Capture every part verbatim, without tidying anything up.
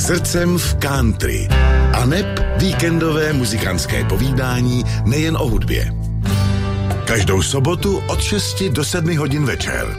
Srdcem v country. Aneb víkendové muzikantské povídání nejen o hudbě. Každou sobotu od šesti do sedmi hodin večer.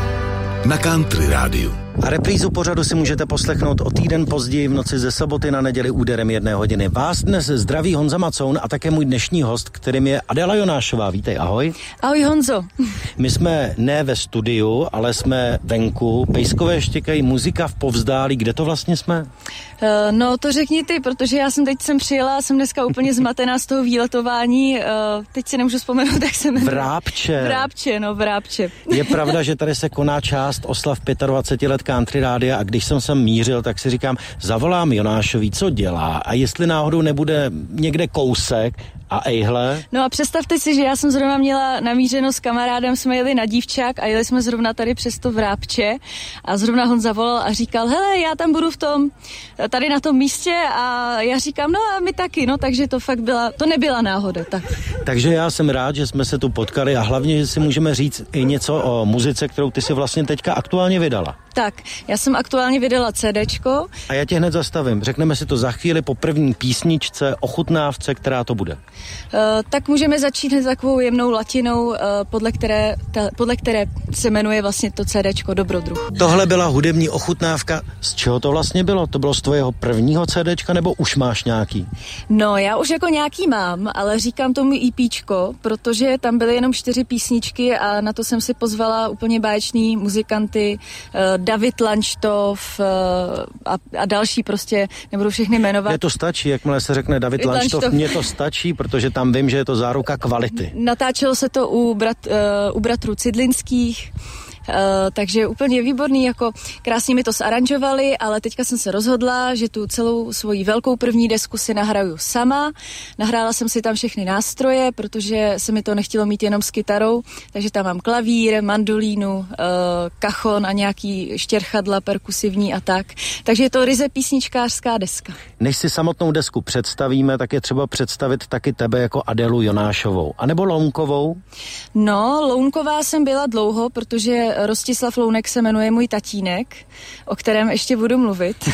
Na Country rádiu. A reprízu pořadu si můžete poslechnout o týden později v noci ze soboty na neděli úderem jedné hodiny. Vás dnes zdraví Honza Macoun a také můj dnešní host, kterým je Adela Jonášová. Vítej, ahoj. Ahoj, Honzo. My jsme ne ve studiu, ale jsme venku. Pejskové štěkají, muzika v povzdálí. Kde to vlastně jsme? Uh, no to řekni ty, protože já jsem teď sem přijela, jsem dneska úplně zmatená z toho výletování. Uh, teď si nemůžu vzpomenout, jak se jmenuje. Vrápče. Vrápče, no Vrápče. Je pravda, že tady se koná část oslav dvacet pět let Country rádia a když jsem sem mířil, tak si říkám, zavolám Jonášovi, co dělá a jestli náhodou nebude někde kousek a ejhle. No a představte si, že já jsem zrovna měla namířeno s kamarádem, jsme jeli na Dívčák a jeli jsme zrovna tady přes to Vrápče a zrovna Honza zavolal a říkal, hele, já tam budu v tom, tady na tom místě a já říkám, no a my taky, no takže to fakt byla, to nebyla náhoda, tak. Takže já jsem rád, že jsme se tu potkali a hlavně, že si můžeme říct i něco o muzice, kterou ty si vlastně teďka aktuálně vydala. Tak, já jsem aktuálně vydala CDčko. A já tě hned zastavím. Řekneme si to za chvíli po první písničce, ochutnávce, která to bude. Uh, tak můžeme začít hned takovou jemnou latinou, uh, podle, které, ta, podle které se jmenuje vlastně to CDčko Dobrodruh. Tohle byla hudební ochutnávka. Z čeho to vlastně bylo? To bylo z tvého prvního CDčka nebo už máš nějaký? No, já už jako nějaký mám, ale říkám tomu EPčko, protože tam byly jenom čtyři písničky a na to jsem si pozvala úplně báječný muzikanty, uh, David Lanštov uh, a, a další prostě, nebudu všechny jmenovat. Mně to stačí, jakmile se řekne David Lanštov, mně to stačí, protože tam vím, že je to záruka kvality. Natáčelo se to u, brat, uh, u bratrů Cidlinských, Uh, takže úplně výborný, jako krásně mi to zaranžovali, ale teďka jsem se rozhodla, že tu celou svoji velkou první desku si nahraju sama. Nahrála jsem si tam všechny nástroje, protože se mi to nechtělo mít jenom s kytarou, takže tam mám klavír, mandolínu, uh, kachon a nějaký štěrchadla perkusivní a tak. Takže je to ryze písničkářská deska. Než si samotnou desku představíme, tak je třeba představit taky tebe jako Adelu Jonášovou. A nebo Lounkovou? No, Lounková jsem byla dlouho, protože Rostislav Lounek se jmenuje můj tatínek, o kterém ještě budu mluvit.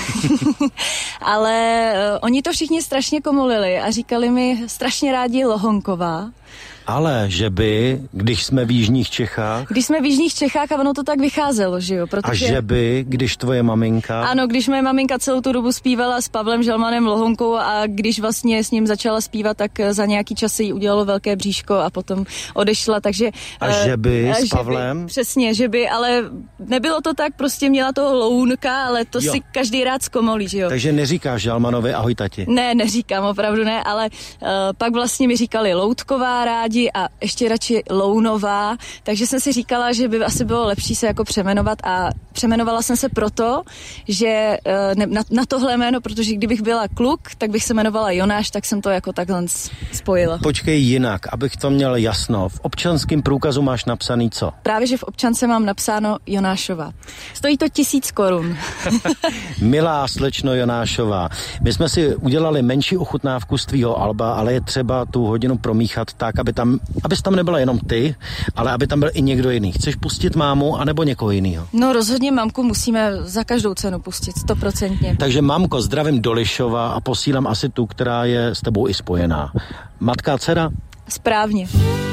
Ale uh, oni to všichni strašně komolili a říkali mi strašně rádi Lohonková. Ale že by, když jsme v jižních Čechách... Když jsme v jižních Čechách a ono to tak vycházelo, že jo? Protože... A že by, když tvoje maminka... Ano, když moje maminka celou tu dobu zpívala s Pavlem Želmanem Lohonkou a když vlastně s ním začala zpívat, tak za nějaký čas se jí udělalo velké bříško a potom odešla, takže... A že by uh, s Pavlem? By, přesně, že by, ale nebylo to tak, prostě měla toho Lounka, ale to jo. Si každý rád zkomolí, že jo? Takže neříkáš Želmanovi ahoj tati? Ne, neříkám, opravdu ne, ale uh, pak vlastně mi říkali Loutková rádi a ještě radši Lounová, takže jsem si říkala, že by asi bylo lepší se jako přemenovat a přemenovala jsem se proto, že ne, na, na tohle jméno, protože kdybych byla kluk, tak bych se jmenovala Jonáš, tak jsem to jako takhle spojila. Počkej jinak, abych to měl jasno. V občanském průkazu máš napsaný co? Právě, že v občance mám napsáno Jonášová. Stojí to tisíc korun. Milá slečno Jonášová, my jsme si udělali menší ochutnávku z tvýho alba, ale je třeba tu hodinu promíchat tak, aby tam, abys tam nebyla jenom ty, ale aby tam byl i někdo jiný. Chceš pustit mámu, anebo někoho jiného? No rozhodně mamku musíme za každou cenu pustit, stoprocentně. Takže mamko, zdravím do Lišova a posílám asi tu, která je s tebou i spojená. Matka a dcera? Správně.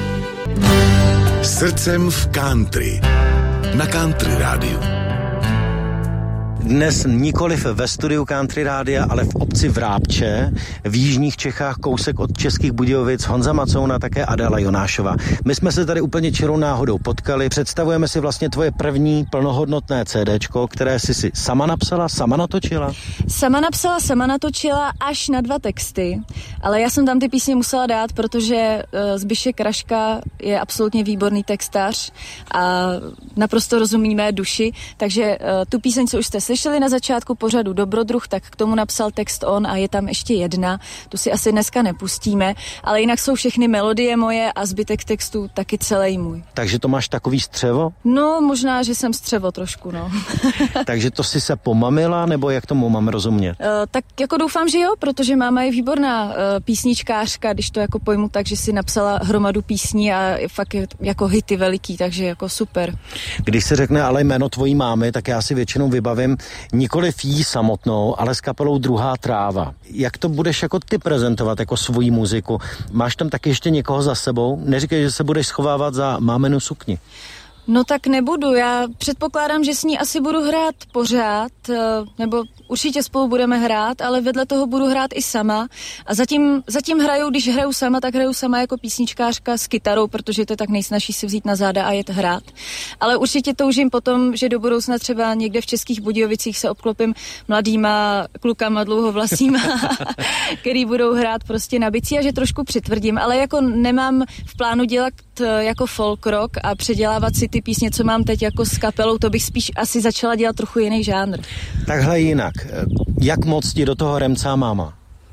Srdcem v country. Na Country rádiu. Dnes nikoliv ve studiu Country rádia, ale v obci Vrápče, v jižních Čechách, kousek od Českých Budějovic, Honza Macoun a také Adela Jonášová. My jsme se tady úplně čirou náhodou potkali, představujeme si vlastně tvoje první plnohodnotné CDčko, které jsi si sama napsala, sama natočila? Sama napsala, sama natočila až na dva texty, ale já jsem tam ty písně musela dát, protože uh, Zbyšek Kraška je absolutně výborný textař a naprosto rozumí mé duši, takže uh, tu píseň, co už jste slyšeli na začátku pořadu Dobrodruh, tak k tomu napsal text on a je tam ještě jedna, tu si asi dneska nepustíme, ale jinak jsou všechny melodie moje a zbytek textu taky celý můj. Takže to máš takový střevo? No, možná, že jsem střevo trošku, no. Takže to si se pomamila, nebo jak tomu mám rozumět? Uh, tak jako doufám, že jo, protože máma je výborná uh, písničkářka, když to jako pojmu tak, že si napsala hromadu písní a je fakt je jako hity veliký, takže jako super. Když se řekne ale jméno tvojí mámy, tak já si většinou vybavím nikoliv jí samotnou, ale s kapelou Druhá tráva. Jak to budeš jako ty prezentovat, jako svoji muziku? Máš tam taky ještě někoho za sebou? Neříkej, že se budeš schovávat za máminu sukni. No tak nebudu, já předpokládám, že s ní asi budu hrát pořád, nebo určitě spolu budeme hrát, ale vedle toho budu hrát i sama a zatím, zatím hraju, když hraju sama, tak hraju sama jako písničkářka s kytarou, protože to je tak nejsnažší si vzít na záda a jet hrát. Ale určitě toužím potom, že do budoucna třeba někde v Českých Budějovicích se obklopím mladýma klukama dlouhovlasýma, který budou hrát prostě na bicí a že trošku přitvrdím, ale jako nemám v plánu dělat jako folk rock a předělávat si ty písně, co mám teď jako s kapelou, to bych spíš asi začala dělat trochu jiný žánr. Takhle jinak. Jak moc ti do toho remcá máma?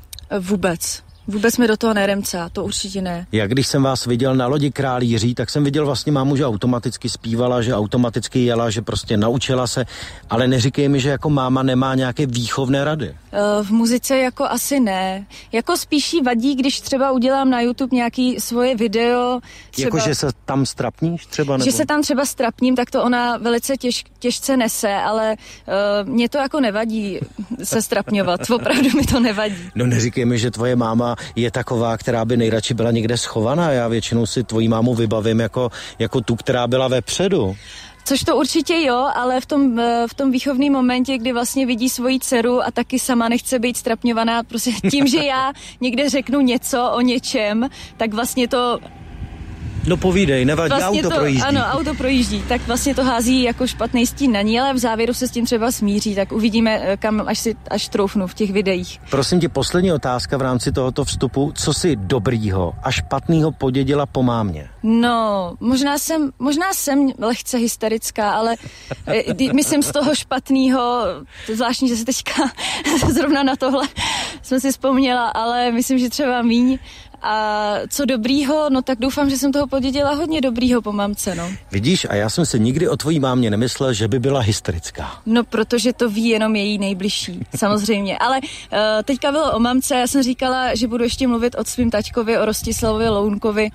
Vůbec. Vůbec mi do toho neremcá, to určitě ne. Jak když jsem vás viděl na lodi Král Jiří, tak jsem viděl vlastně mámu, že automaticky zpívala, že automaticky jela, že prostě naučila se, ale neříkej mi, že jako máma nemá nějaké výchovné rady. V muzice jako asi ne. Jako spíš jí vadí, když třeba udělám na YouTube nějaký svoje video. Třeba, jako, že se tam strapníš třeba? Nebo? Že se tam třeba strapním, tak to ona velice těž, těžce nese, ale uh, mě to jako nevadí se strapňovat. Opravdu mi to nevadí. No neříkej mi, že tvoje máma je taková, která by nejradši byla někde schovaná. Já většinou si tvojí mámu vybavím jako, jako tu, která byla vepředu. Což to určitě jo, ale v tom, v tom výchovném momentě, kdy vlastně vidí svoji dceru a taky sama nechce být strapňovaná, prostě tím, že já někde řeknu něco o něčem, tak vlastně to... No povídej, nevadí, vlastně auto to, projíždí. Ano, auto projíždí, tak vlastně to hází jako špatný stín na ní, ale v závěru se s tím třeba smíří, tak uvidíme, kam až si až troufnu v těch videích. Prosím tě, poslední otázka v rámci tohoto vstupu, co si dobrýho a špatnýho podědila po mámě? No, možná jsem, možná jsem lehce hysterická, ale myslím z toho špatného, zvláštní, že se teďka zrovna na tohle jsem si vzpomněla, ale myslím, že třeba míň. A co dobrýho, no tak doufám, že jsem toho podědila hodně dobrýho po mamce, no. Vidíš, a já jsem si nikdy o tvojí mámě nemyslel, že by byla hysterická. No, protože to ví jenom její nejbližší, samozřejmě. Ale uh, teďka bylo o mamce, já jsem říkala, že budu ještě mluvit o svým taťkovi, o Rostislavovi Lounkovi,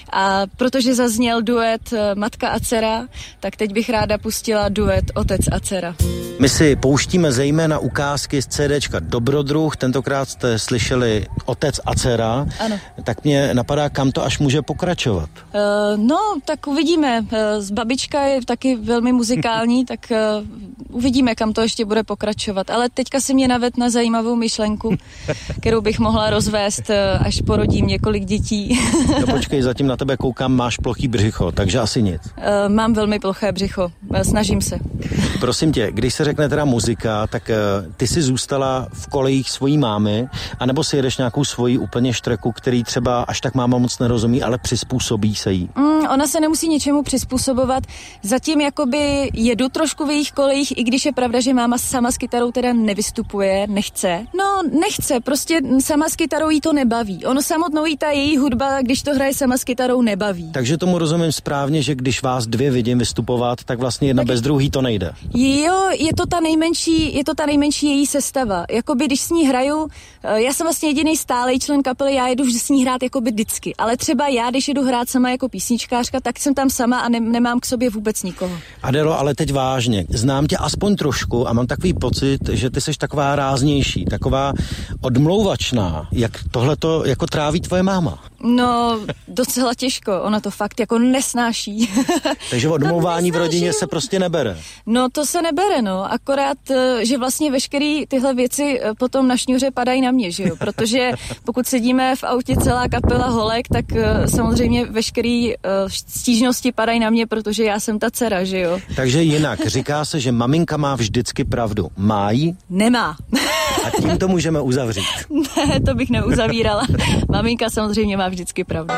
a protože zazněl duet uh, Matka a dcera, tak teď bych ráda pustila duet Otec a dcera. My si pouštíme zejména ukázky z CDčka Dobrodruh, tentokrát jste slyšeli Otec a dcera. Ano. Tak mě napadá, kam to až může pokračovat. Uh, no, tak uvidíme. Uh, babička je taky velmi muzikální, tak uh, uvidíme, kam to ještě bude pokračovat. Ale teďka si mě naved na zajímavou myšlenku, kterou bych mohla rozvést, uh, až porodím několik dětí. No počkej, zatím na tebe koukám, máš plochý břicho, takže asi nic. Uh, mám velmi ploché břicho, uh, snažím se. Prosím tě, když se řekne teda muzika, tak uh, ty jsi zůstala v kolejích svojí mámy, anebo si jedeš nějakou svoji úplně štreku, který třeba až tak máma moc nerozumí, ale přizpůsobí se jí? Mm, ona se nemusí něčemu přizpůsobovat. Zatím jakoby jedu trošku v jejich kolejích, i když je pravda, že máma sama s kytarou teda nevystupuje, nechce. No, nechce, prostě sama s kytarou jí to nebaví. Ono samotnou jí ta její hudba, když to hraje sama s kytarou, nebaví. Takže tomu rozumím správně, že když vás dvě vidím vystupovat, tak vlastně jedna tak bez druhý to nejde. Jo, je to ta nejmenší, je to ta nejmenší její sestava. Jakoby když s ní hraju, já jsem vlastně jediný stálej člen kapely, já jedu s ní hrát jakoby vždycky, ale třeba já, když jedu hrát sama jako písničkářka, tak jsem tam sama a ne, nemám k sobě vůbec nikoho. Adelo, ale teď vážně, znám tě aspoň trošku a mám takový pocit, že ty seš taková ráznější, taková odmlouvačná. Jak tohleto jako tráví tvoje máma? No, docela těžko, ona to fakt jako nesnáší. Takže odmlouvání v rodině se prostě nebere. No, to se nebere, no, akorát, že vlastně veškerý tyhle věci potom na šňůře padají na mě, že jo, protože pokud sedíme v autě celá kapela holek, tak samozřejmě veškerý stížnosti padají na mě, protože já jsem ta dcera, že jo. Takže jinak, říká se, že maminka má vždycky pravdu. Má jí? Nemá. A tím to můžeme uzavřít. Ne, to bych neuzavírala. Maminka samozřejmě má vždycky pravdu.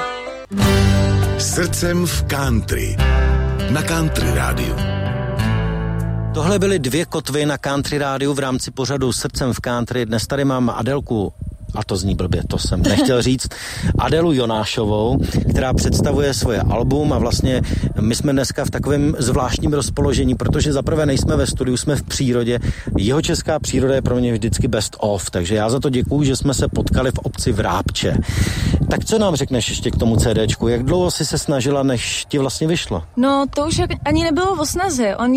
Srdcem v country. Na Country rádiu. Tohle byly dvě kotvy na Country rádiu v rámci pořadu Srdcem v country. Dnes tady mám Adelku, a to zní blbě, to jsem nechtěl říct, Adelu Jonášovou, která představuje svoje album a vlastně my jsme dneska v takovém zvláštním rozpoložení, protože zaprvé nejsme ve studiu, jsme v přírodě. Jihočeská příroda je pro mě vždycky best of, takže já za to děkuju, že jsme se potkali v obci Vrápče. Tak co nám řekneš ještě k tomu CDčku? Jak dlouho jsi se snažila, než ti vlastně vyšlo? No, to už ani nebylo o snaze. Oni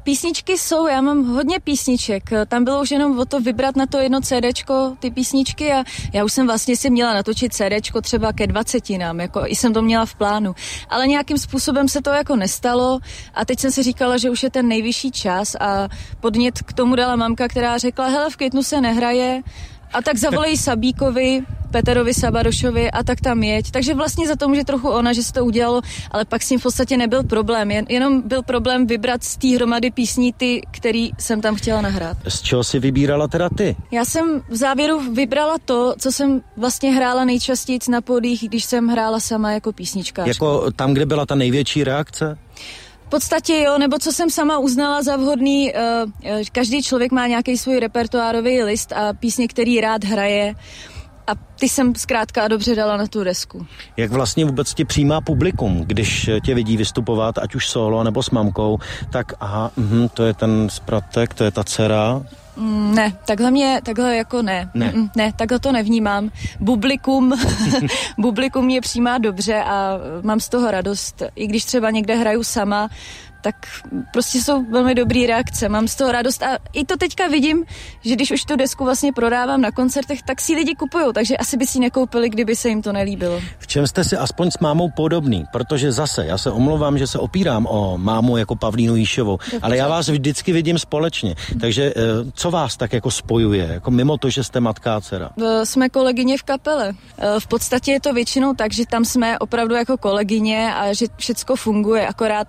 písničky jsou, já mám hodně písniček. Tam bylo už jenom o to vybrat na to jedno CDčko ty písničky a já už jsem vlastně si měla natočit CDčko třeba ke dvacetinám, jako i jsem to měla v plánu. Ale nějakým způsobem se to jako nestalo a teď jsem si říkala, že už je ten nejvyšší čas a podnět k tomu dala mamka, která řekla, hele, v květnu se nehraje, a tak zavolej Sabíkovi, Peterovi Sabadošovi a tak tam jeď. Takže vlastně za to může trochu ona, že se to udělalo, ale pak s tím v podstatě nebyl problém. Jen, jenom byl problém vybrat z té hromady písní ty, který jsem tam chtěla nahrát. Z čeho jsi vybírala teda ty? Já jsem v závěru vybrala to, co jsem vlastně hrála nejčastěji na pódiích, když jsem hrála sama jako písničkářka. Jako tam, kde byla ta největší reakce? V podstatě jo, nebo co jsem sama uznala za vhodný, uh, každý člověk má nějaký svůj repertoárový list a písně, který rád hraje a ty jsem zkrátka a dobře dala na tu desku. Jak vlastně vůbec ti přijímá publikum, když tě vidí vystupovat, ať už solo nebo s mamkou, tak aha, mh, to je ten spratek, to je ta dcera. Mm, ne, takhle mě, takhle jako ne. Ne, mm, ne takhle to nevnímám. Bublikum, bublikum mě přijímá dobře a mám z toho radost. I když třeba někde hraju sama, tak prostě jsou velmi dobrý reakce, mám z toho radost a i to teďka vidím, že když už tu desku vlastně prodávám na koncertech, tak si lidi kupujou, takže asi by si ji nekoupili, kdyby se jim to nelíbilo. V čem jste si aspoň s mámou podobný? Protože zase, já se omlouvám, že se opírám o mámu jako Pavlínu Jíšovou, ale já vás vždycky vidím společně, takže co vás tak jako spojuje, jako mimo to, že jste matka a dcera? Jsme kolegyně v kapele. V podstatě je to většinou tak, že tam jsme opravdu jako kolegyně a že všecko funguje, akorát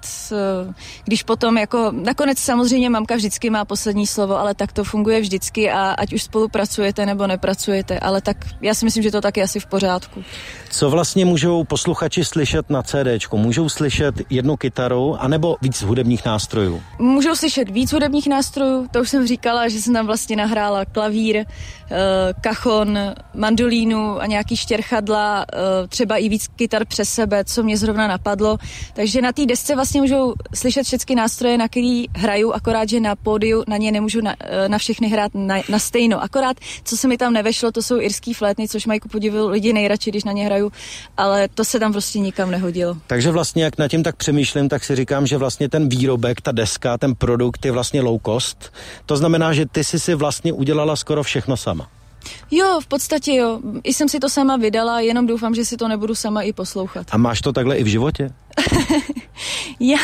když potom jako, nakonec samozřejmě mamka vždycky má poslední slovo, ale tak to funguje vždycky a ať už spolupracujete nebo nepracujete, ale tak já si myslím, že to tak je asi v pořádku. Co vlastně můžou posluchači slyšet na CDčku? Můžou slyšet jednu kytaru anebo víc hudebních nástrojů? Můžou slyšet víc hudebních nástrojů, to už jsem říkala, že jsem tam vlastně nahrála klavír, kachon, mandolínu a nějaký štěrchadla, třeba i víc kytar přes sebe, co mě zrovna napadlo. Takže na té desce vlastně můžou slyšet všechny nástroje, na který hraju, akorát, že na pódiu na ně nemůžu na, na všechny hrát na, na stejno. Akorát, co se mi tam nevešlo, to jsou irský flétny, což mají ku podivu lidi nejradši, když na ně hraju, ale to se tam prostě nikam nehodilo. Takže vlastně, jak nad tím tak přemýšlím, tak si říkám, že vlastně ten výrobek, ta deska, ten produkt je vlastně low cost. To znamená, že ty jsi si vlastně udělala skoro všechno sama. Jo, v podstatě jo. I jsem si to sama vydala, jenom doufám, že si to nebudu sama i poslouchat. A máš to takhle i v životě? Já...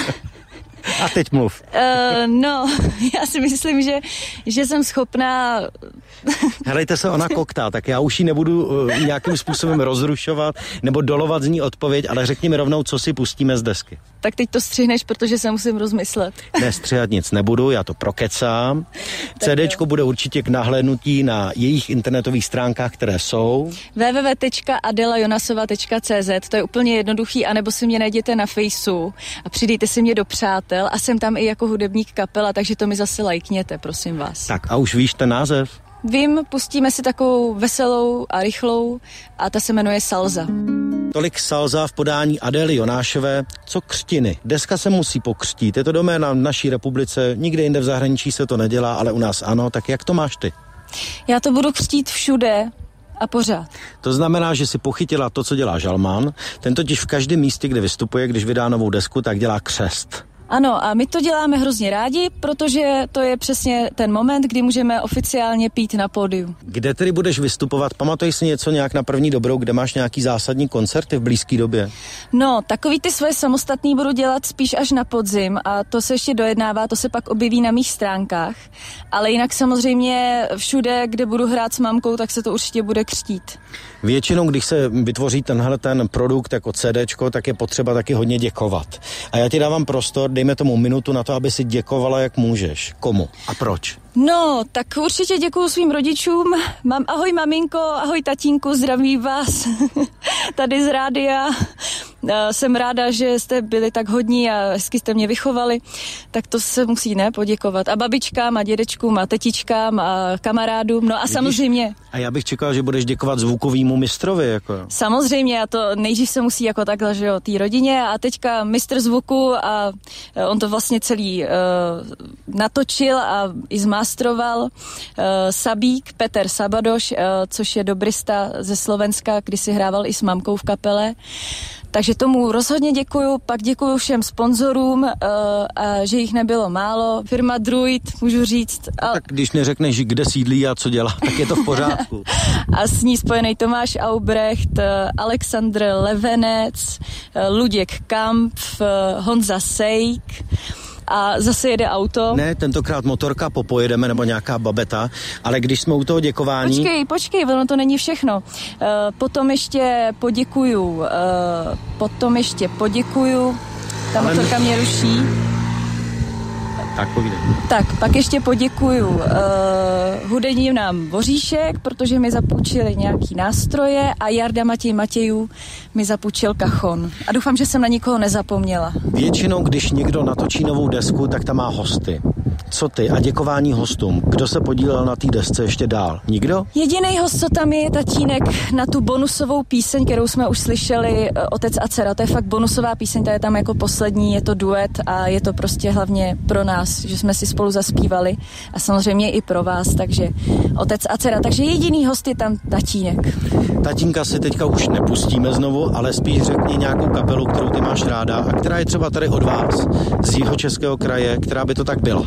A teď mluv. Uh, no, já si myslím, že, že jsem schopná... Helejte se, ona koktá, tak já už ji nebudu uh, nějakým způsobem rozrušovat nebo dolovat z ní odpověď, ale řekni mi rovnou, co si pustíme z desky. Tak teď to střihneš, protože se musím rozmyslet. Ne, střihat nic nebudu, já to prokecám. CDčko bude určitě k nahlédnutí na jejich internetových stránkách, které jsou w w w tečka adela jonasova tečka c z, to je úplně jednoduchý, anebo si mě najděte na Faceu a přidejte si mě do přátel a jsem tam i jako hudebník kapela, takže to mi zase lajkněte, prosím vás. Tak a už víš ten název? Vím, pustíme si takovou veselou a rychlou a ta se jmenuje Salza. Tolik Salza v podání Adély Jonášové. Co křtiny? Deska se musí pokřtít. Je to doména v naší republice, nikde jinde v zahraničí se to nedělá, ale u nás ano. Tak jak to máš ty? Já to budu křtít všude a pořád. To znamená, že si pochytila to, co dělá Žalman. Ten totiž v každém místě, kde vystupuje, když vydá novou desku, tak dělá křest. Ano, a my to děláme hrozně rádi, protože to je přesně ten moment, kdy můžeme oficiálně pít na pódiu. Kde tedy budeš vystupovat? Pamatuješ si něco nějak na první dobrou, kde máš nějaký zásadní koncerty v blízké době? No, takový ty svoje samostatný budu dělat spíš až na podzim a to se ještě dojednává, to se pak objeví na mých stránkách. Ale jinak samozřejmě všude, kde budu hrát s mamkou, tak se to určitě bude křtít. Většinou, když se vytvoří tenhle ten produkt jako CDčko, tak je potřeba taky hodně děkovat. A já ti dávám prostor, dejme tomu minutu na to, aby si děkovala, jak můžeš. Komu a proč? No, tak určitě děkuju svým rodičům. Mám, ahoj maminko, ahoj tatínku, zdravím vás tady z rádia. Jsem ráda, že jste byli tak hodní a hezky jste mě vychovali. Tak to se musí, ne, poděkovat. A babičkám a dědečkům a tetičkám a kamarádům. No a Vidíš, samozřejmě. A já bych čekal, že budeš děkovat zvukovýmu mistrovi. Jako. Samozřejmě, a to nejdřív se musí jako takhle, že jo, té rodině a teďka mistr zvuku a on to vlastně celý uh, natočil a i zmástroval. Uh, Sabík, Peter Sabadoš, uh, což je dobrista ze Slovenska, kdy si hrával i s mamkou v kapele. Takže tomu rozhodně děkuju, pak děkuju všem sponzorům, uh, a že jich nebylo málo. Firma Druid, můžu říct. A... Tak když neřekneš, kde sídlí a co dělá, tak je to v pořádku. A s ní spojený Tomáš Aubrecht, uh, Aleksandr Levenec, uh, Luděk Kamp, uh, Honza Sejk. A zase jede auto. Ne, tentokrát motorka, popojedeme, nebo nějaká babeta, ale když jsme u toho děkování... Počkej, počkej, ono to není všechno. Uh, potom ještě poděkuju, uh, potom ještě poděkuju, ta ale motorka mě ruší. Tak povídej. Tak, pak ještě poděkuju uh, hudebníkům Voříšek, protože mi zapůjčili nějaký nástroje a Jarda Matěj Matějů mi zapůjčil kachon. A doufám, že jsem na nikoho nezapomněla. Většinou, když někdo natočí novou desku, tak tam má hosty. Co ty a děkování hostům? Kdo se podílel na té desce ještě dál? Nikdo? Jediný host, co tam je, je tatínek na tu bonusovou píseň, kterou jsme už slyšeli, Otec a dcera. To je fakt bonusová píseň, ta je tam jako poslední, je to duet a je to prostě hlavně pro nás, že jsme si spolu zaspívali a samozřejmě i pro vás, takže Otec a dcera. Takže jediný host je tam tatínek. Tatínka si teďka už nepustíme znovu, ale spíš řekni nějakou kapelu, kterou ty máš ráda a která je třeba tady od vás, z Jihočeského kraje, která by to tak byla.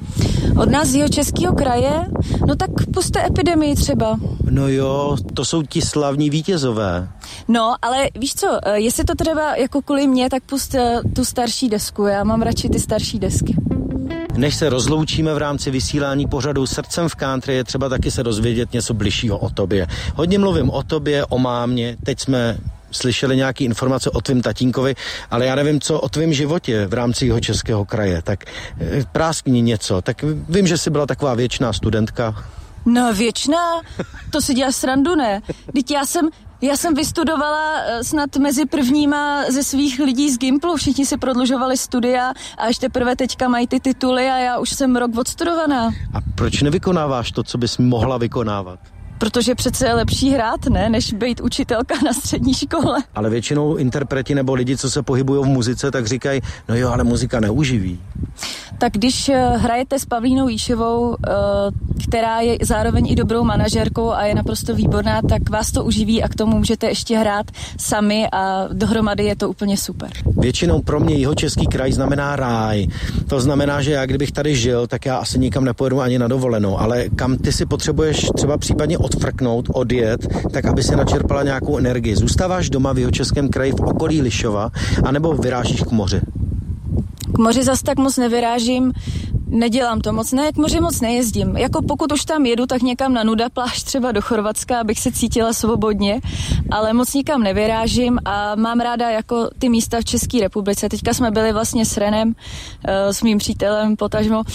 Od nás z Jihočeského kraje? No tak puste Epidemii třeba. No jo, to jsou ti slavní vítězové. No, ale víš co, jestli to třeba jako kvůli mě, tak pust tu starší desku, já mám radši ty starší desky. Než se rozloučíme v rámci vysílání pořadu Srdcem v country, je třeba taky se dozvědět něco bližšího o tobě. Hodně mluvím o tobě, o mámě, teď jsme slyšeli nějaké informace o tvým tatínkovi, ale já nevím, co o tvém životě v rámci Jihočeského kraje, tak práskni něco. Tak vím, že jsi byla taková věčná studentka. No věčná? To si děláš srandu, ne? Vždyť já jsem Já jsem vystudovala snad mezi prvníma ze svých lidí z Gimplu, všichni si prodlužovali studia a až teprve teďka mají ty tituly a já už jsem rok odstudovaná. A proč nevykonáváš to, co bys mohla vykonávat? Protože přece je lepší hrát, ne, než být učitelka na střední škole. Ale většinou interpreti nebo lidi, co se pohybují v muzice, tak říkají, no jo, ale muzika neuživí. Tak když hrajete s Pavlínou Jíšovou, která je zároveň i dobrou manažerkou a je naprosto výborná, tak vás to uživí a k tomu můžete ještě hrát sami a dohromady je to úplně super. Většinou pro mě Jihočeský kraj znamená ráj. To znamená, že já kdybych tady žil, tak já asi nikam nepojedu ani na dovolenou, ale kam ty si potřebuješ třeba případně odfrknout, odjet, tak aby si načerpala nějakou energii. Zůstáváš doma v Jihočeském kraji v okolí Lišova, anebo vyrážíš k moři? K moři zas tak moc nevyrážím, nedělám to moc, ne, k moři moc nejezdím. Jako pokud už tam jedu, tak někam na nuda pláž, třeba do Chorvatska, abych se cítila svobodně, ale moc nikam nevyrážím a mám ráda jako ty místa v České republice. Teďka jsme byli vlastně s Renem, uh, s mým přítelem potažmo, uh,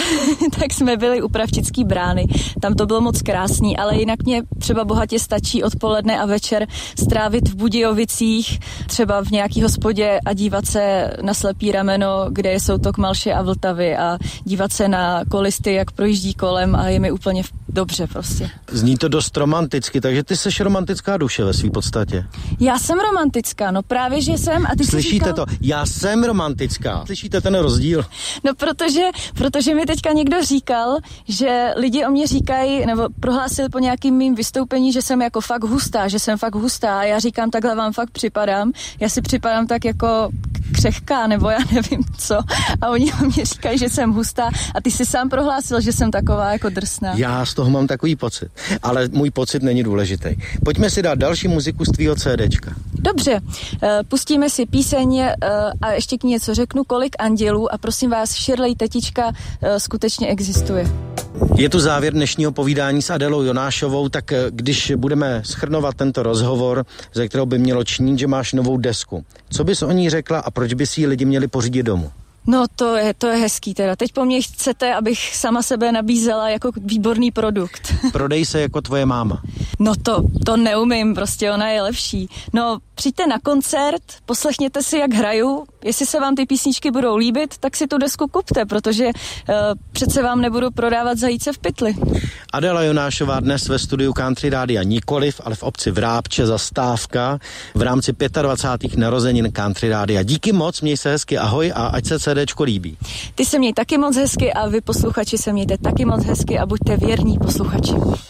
tak jsme byli u Pravčický brány. Tam to bylo moc krásný, ale jinak mě třeba bohatě stačí odpoledne a večer strávit v Budějovicích, třeba v nějaký hospodě a dívat se na slepý rameno, kde jsou tok Malše a Vltavy a dívat se na kolisty, jak projíždí kolem a je mi úplně dobře prostě. Zní to dost romanticky, takže ty jsi romantická duše ve své podstatě. Já jsem romantická, no právě, že jsem. A ty Slyšíte říkal... to? Já jsem romantická. Slyšíte ten rozdíl? No protože, protože mi teďka někdo říkal, že lidi o mě říkají, nebo prohlásili po nějakým mým vystoupení, že jsem jako fakt hustá, že jsem fakt hustá a já říkám, takhle vám fakt připadám. Já si připadám tak jako křehká, nebo já nevím co. A oni o mě říkají, že jsem hustá a ty jsi sám prohlásil, že jsem taková jako drsná. Já z toho mám takový pocit, ale můj pocit není důležitý. Pojďme si dát další muziku z tvýho CDčka. Dobře, pustíme si píseň a ještě k ní něco řeknu, Kolik andělů a prosím vás, Shirley tetička skutečně existuje. Je tu závěr dnešního povídání s Adélou Jonášovou, tak když budeme shrnovat tento rozhovor, ze kterého by mělo činit, že máš novou desku, co bys o ní řekla a proč by si ji lidi měli pořídit domů? No to je, to je hezký teda. Teď po mně chcete, abych sama sebe nabízela jako výborný produkt. Prodej se jako tvoje máma. No to, to neumím, prostě ona je lepší. No přijďte na koncert, poslechněte si, jak hraju. Jestli se vám ty písničky budou líbit, tak si tu desku kupte, protože uh, přece vám nebudu prodávat zajíce v pytli. Adéla Jonášová dnes ve studiu Country Rádia nikoliv, ale v obci Vrápče Zastávka v rámci dvacátých pátých narozenin Country Rádia. Díky moc, měj se hezky, ahoj a ať se CDčko líbí. Ty se měj taky moc hezky a vy posluchači se mějte taky moc hezky a buďte věrní posluchači.